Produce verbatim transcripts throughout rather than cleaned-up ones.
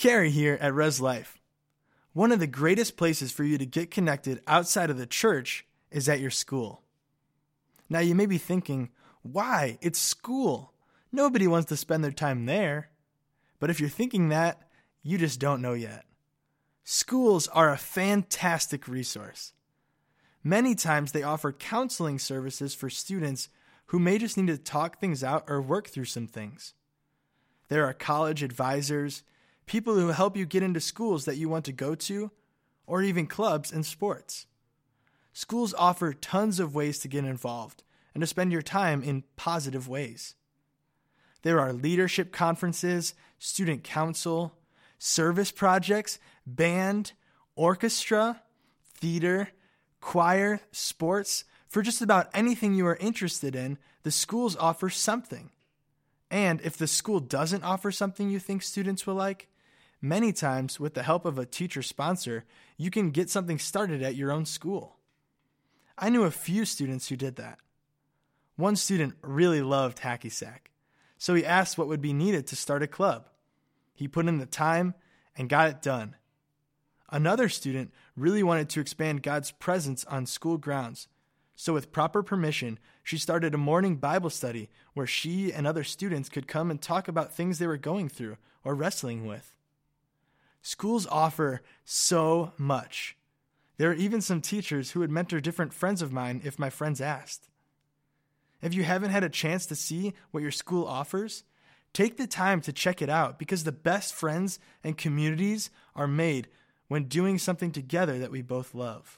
Carrie here at Res Life. One of the greatest places for you to get connected outside of the church is at your school. Now you may be thinking, why? It's school. Nobody wants to spend their time there. But if you're thinking that, you just don't know yet. Schools are a fantastic resource. Many times they offer counseling services for students who may just need to talk things out or work through some things. There are college advisors, people who help you get into schools that you want to go to, or even clubs and sports. Schools offer tons of ways to get involved and to spend your time in positive ways. There are leadership conferences, student council, service projects, band, orchestra, theater, choir, sports. For just about anything you are interested in, the schools offer something. And if the school doesn't offer something you think students will like, many times with the help of a teacher sponsor, you can get something started at your own school. I knew a few students who did that. One student really loved hacky sack, so he asked what would be needed to start a club. He put in the time and got it done. Another student really wanted to expand God's presence on school grounds, so with proper permission, she started a morning Bible study where she and other students could come and talk about things they were going through or wrestling with. Schools offer so much. There are even some teachers who would mentor different friends of mine if my friends asked. If you haven't had a chance to see what your school offers, take the time to check it out because the best friends and communities are made when doing something together that we both love.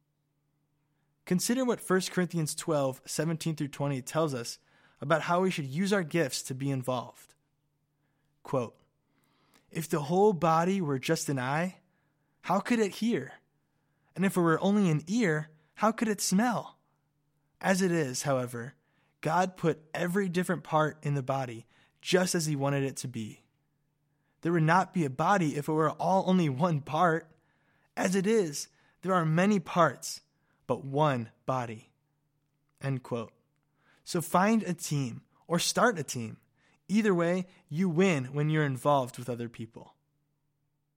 Consider what First Corinthians twelve, seventeen through twenty tells us about how we should use our gifts to be involved. Quote, "If the whole body were just an eye, how could it hear? And if it were only an ear, how could it smell? As it is, however, God put every different part in the body just as he wanted it to be. There would not be a body if it were all only one part. As it is, there are many parts, but one body." End quote. So find a team or start a team. Either way, you win when you're involved with other people.